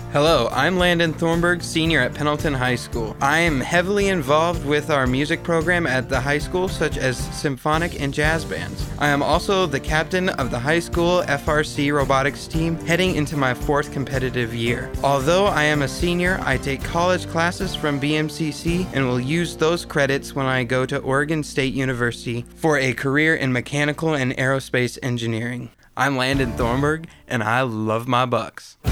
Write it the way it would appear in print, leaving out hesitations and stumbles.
Hello, I'm Landon Thornburg, senior at Pendleton High School. I am heavily involved with our music program at the high school, such as symphonic and jazz bands. I am also the captain of the high school FRC robotics team, heading into my 4th competitive year. Although I am a senior, I take college classes from BMCC and will use those credits when I go to Oregon State University for a career in mechanical and aerospace engineering. I'm Landon Thornburg, and I love my Bucks.